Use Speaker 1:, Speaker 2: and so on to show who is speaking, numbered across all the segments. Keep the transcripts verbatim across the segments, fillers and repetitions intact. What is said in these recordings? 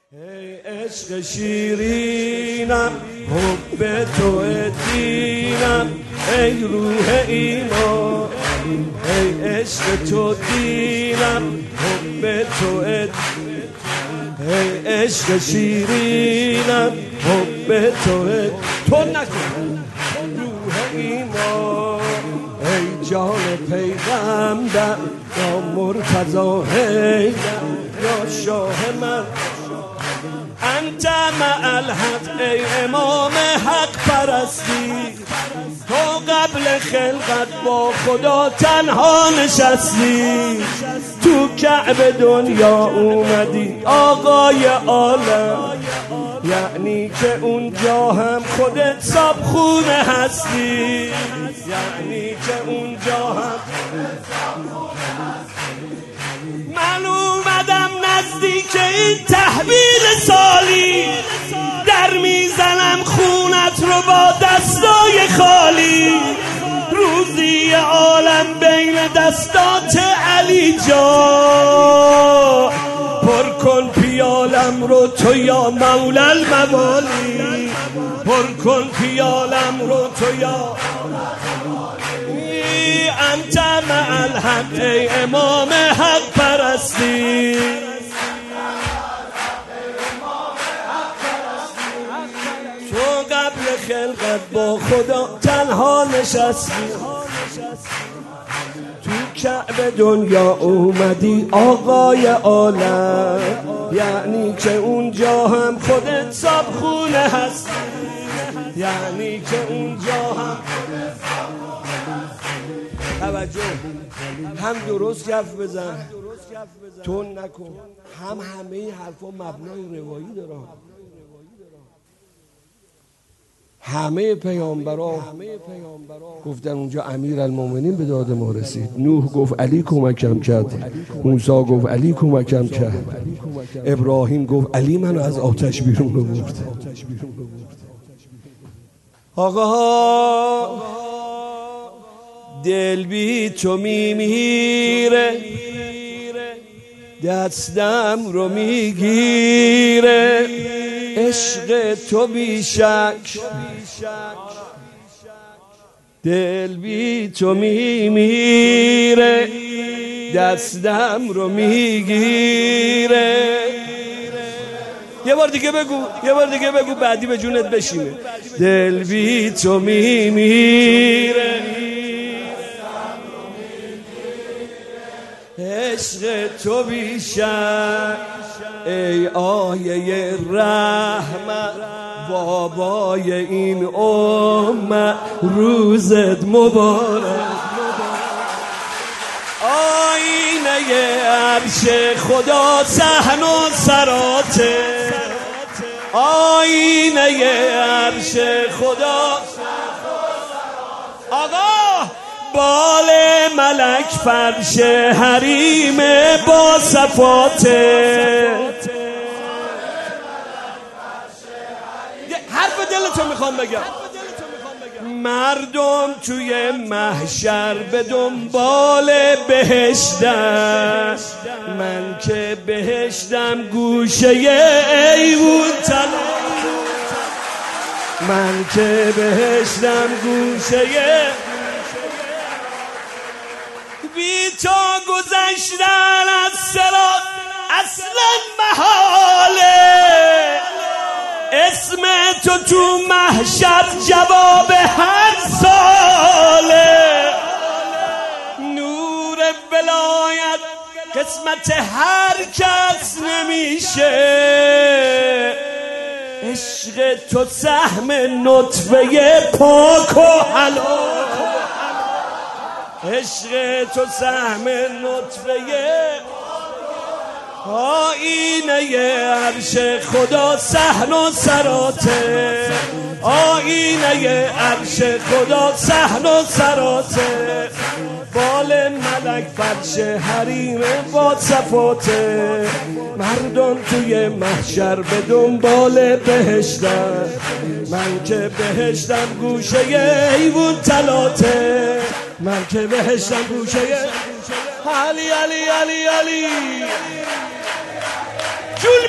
Speaker 1: ای عشق شیرینم حب تو دینم ای روح ایمان، ای عشق تو دینم حب تو ای عشق شیرینم حب تو تو نکن روح ایمان، ای جان پیغمبر یا مرتضی حیدر یا شاه من انت مع الحق، ای امام حق پرستی تو قبل خلقت با خدا تنها نشستی، تو کعبه دنیا اومدی آقای عالم، یعنی که اونجا هم خودت صابخونه هستی، یعنی که اونجا هم من اومدم نزدیک این تحویل سالی، در میزنم خونت رو با دستای خالی، روزی عالم بین دستات علی جا، پر کن پیالم رو تو یا مولا الموالی، پر کن پیالم رو تو یا انت مع الحق، ای امام حق پرستی تو قبل خلقت با خدا تنها نشستی، تو کعبه دنیا اومدی آقای عالم، یعنی که اونجا هم خودت صابخونه هستی، یعنی که اونجا هم توجه، هم درست حرف بزن تون نکن، هم همه حرفا مبنای روایی داره، همه پیامبرا گفتن اونجا امیرالمومنین به داد ما رسید، نوح گفت علی کمکم کرد، موسی گفت علی کمکم کرد، ابراهیم گفت علی منو از آتش بیرون آورد. آقا دل بی تو میمیره، دستم رو میگیره، عشق تو بی شک، دل بی تو میمیره، دستم رو میگیره. یه بار دیگه بگو، یه بار دیگه بگو، بعدی به جونت بشینه. دل بی تو میمیره، عشق تو بی شک، ای آیه رحمت بابای این امت، روزت مبارک، آینه عرش خدا صحن و سراته، آینه عرش خدا. آقا بال ملک فرش حریم با صفاته، حرف دلتو میخوام بگم، مردم توی محشر به دنبال بهشتن، من که بهشتم گوشه ایوون تلا، من که بهشتم گوشه بی تو گذشتن از صراط اصلا محاله، اسم تو تو محشر جواب هر ساله، نور ولایت قسمت هر کس نمیشه، عشق تو سهم نطفه پاک و حلال، عشق تو سهم نطفه، آینه عرش خدا صحن و سراته، آینه عرش خدا صحن و سراته، بال ملک فرش حریم با صفاته، مردم توی محشر به دنبال بهشتن، من که بهشتم گوشه ایوون تلاته، من که بهشتم گوشه علی علی علی علی جول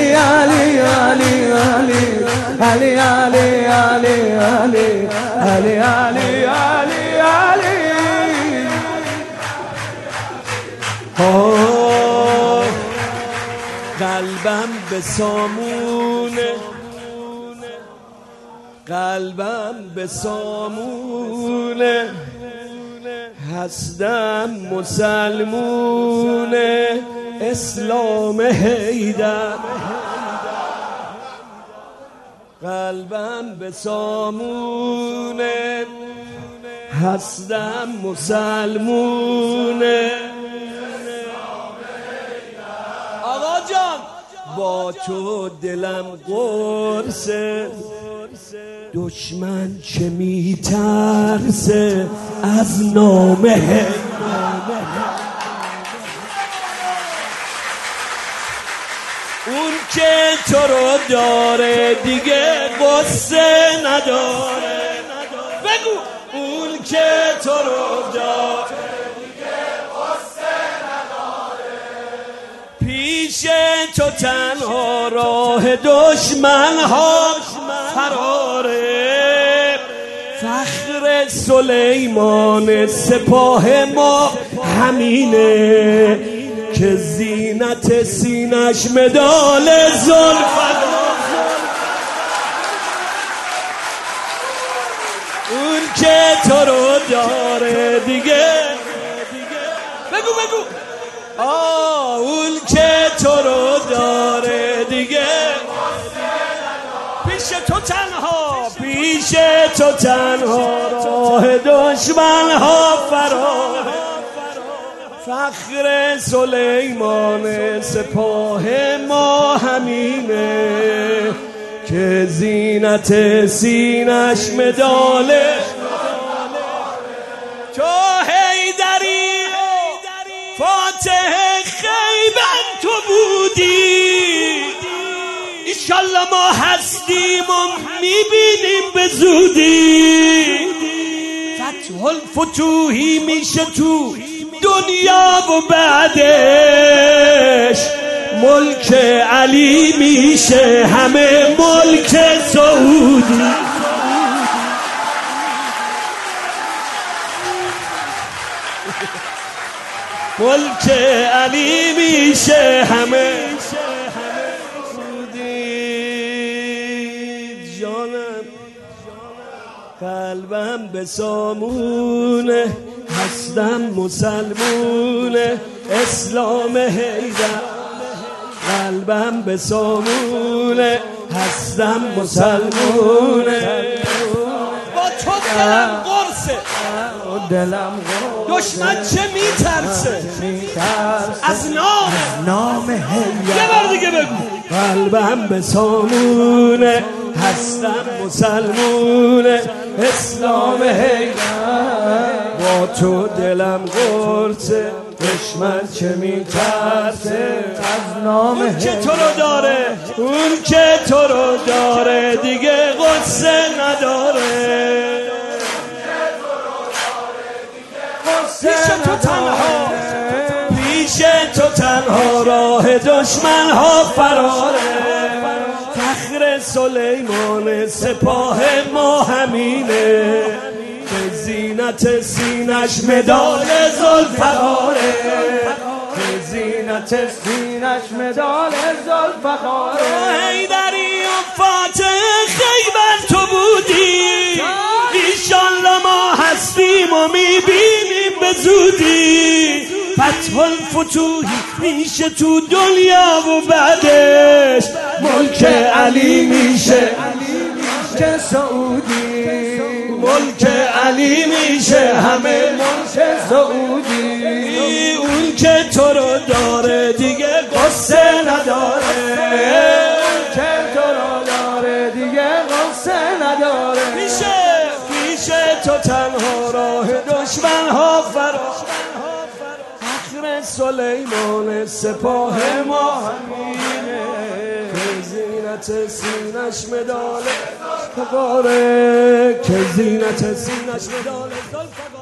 Speaker 1: علی علی علی علی علی علی علی علی علی علی علی علی آه قلبم به سامونه قلبم به سامونه هستم مسلمونه اسلام حیدر قلبم به سامونه هستم مسلمونه آقا جان با تو دلم قرصه دشمن چه میترسه از نام حیدر اون که تو رو داره دیگه قصه نداره بگو اون که تو رو داره دیگه قصه نداره پیش تو تنها راه دشمن ها فراره فخر سلیمان سپاه ما همینه که زینت سینش مدال ذوالفقار اون که تو رو داره دیگه بگو بگو آه اون که تو رو داره دیگه پیش تو تنها پیش تو تنها راه دشمن ها فرار فخر سلیمان سپاه ما همینه که زینت سینش مداله تو حیدری فاتح خیبر تو بودی ایشالله ما هستیم و میبینیم به زودی فتح الفتوحی میشه تو دنیا و بعدش ملک علی میشه همه ملک سعودی ملک علی میشه همه سعودی جانم قلبم به سامونه هستم مسلمونه اسلام حیدر قلبم به سامونه هستم مسلمونه با تو دلم قرصه
Speaker 2: دلم
Speaker 1: دشمن چه میترسه از نام
Speaker 2: نام هیئت
Speaker 1: یه بار دیگه بگو قلبم به سامونه هستم مسلمونه اسلام هیئت با تو دلم قرصه دشمن چه میترسه
Speaker 2: از نام
Speaker 1: اون که تو رو داره اون که تو رو داره دیگه قصه نداره پیش تو تنها پیش تو تنها راه دشمن ها فراره فخر سلیمان سپاه ما همینه به زینت سینش مدال ذوالفقاره
Speaker 2: به زینت سینش مدال ذوالفقاره
Speaker 1: حیدری و فاتح خیبر تو بودی ایشالله ما هستیم و میبینیم به زودی فتح الفتوحی میشه تو دنیا و بعدش ملک علی میشه
Speaker 2: که سعودی
Speaker 1: ملک علی میشه همه
Speaker 2: ملک سعودی
Speaker 1: اون که تو رو داره دیگه قصه نداره
Speaker 2: که تو رو داره دیگه قصه نداره
Speaker 1: میشه میشه تو تنها راه دشمن ها فرار فخر سلیمان سپاه ما همینه که زینت سینش مدال فقاره که زینت سینش مدال